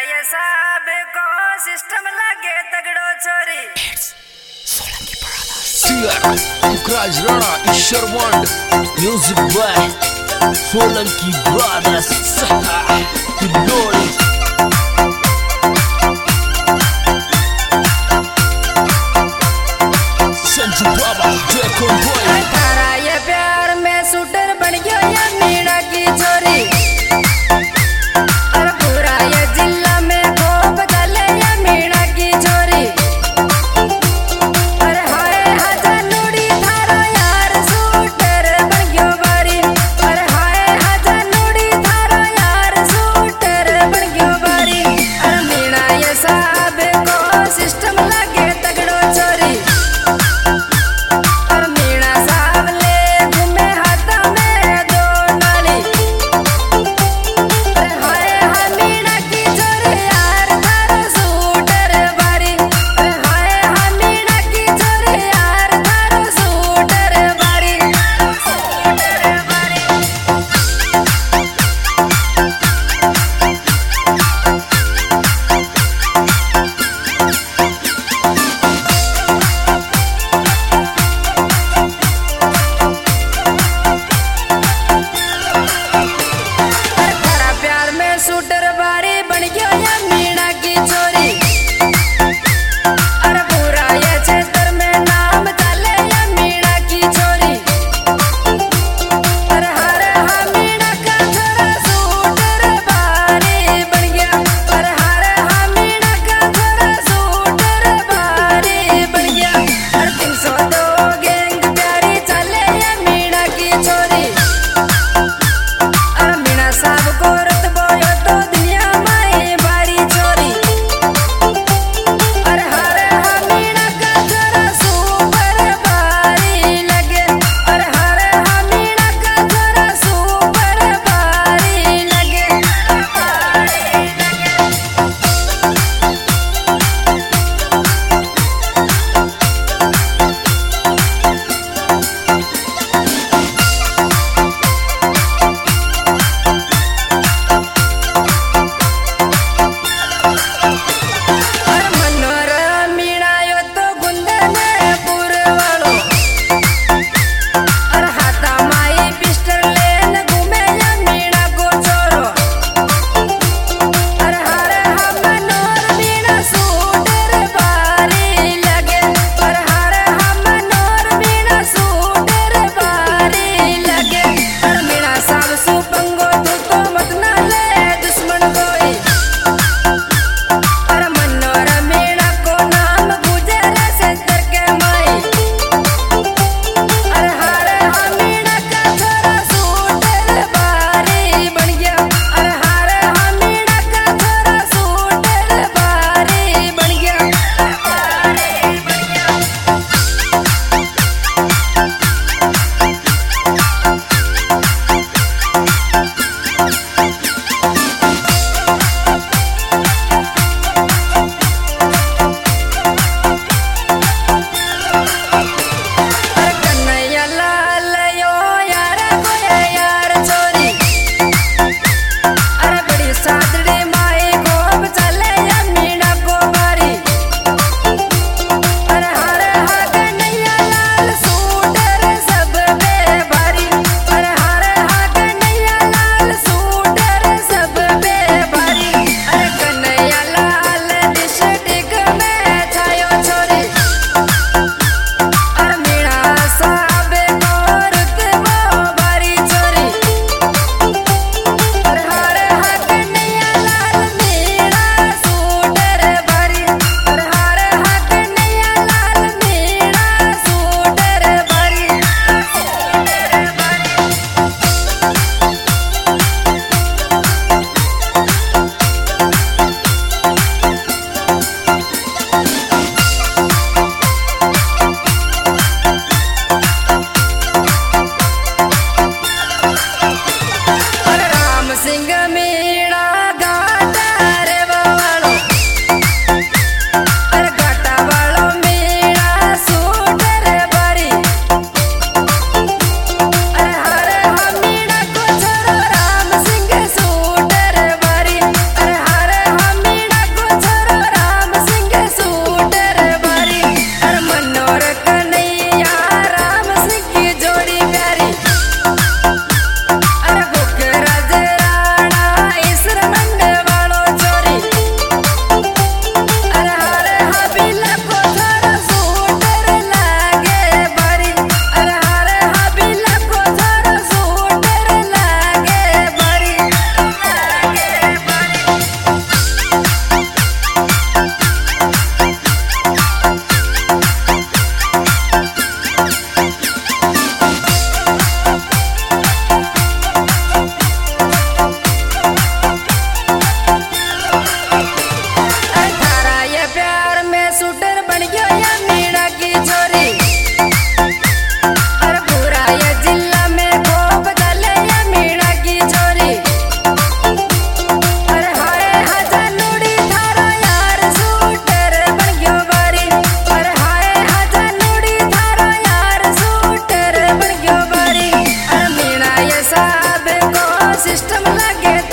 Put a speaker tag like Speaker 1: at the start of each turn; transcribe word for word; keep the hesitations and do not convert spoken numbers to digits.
Speaker 1: ये सब को सिस्टम लगे तगड़ो छोरी
Speaker 2: Ukraj Rana Ishar Wand Music by Solanki Brothers Glory Sanju Baba Dragon Boy
Speaker 1: तारा ये प्यार में शूटर बन गया ये मीना की छोरी और पूरा ये जिला में खोप डाले ये मीना की छोरी और हाय हाजा नूड़ी थारा यार शूटर बन गयो बारी और हाय हाजा नूड़ी थारा यार शूटर बन गयो बारी और मीना ये सब को सिस्टम लगे तगड़ो छोरी शूटर बारी बन गयो या मीना की छोरी अरे पूरा ये क्षेत्र में नाम चले या मीना की छोरी अरे हरे हा मीना का छोरा शूटर बारी बन गया अरे हरे हा मीना का छोरा शूटर बारी बन गया अरे तीन सौ दो गैंग प्यारी चले या मीना की छोरी अरे मीना साहब को रतबो तो दुनिया लागे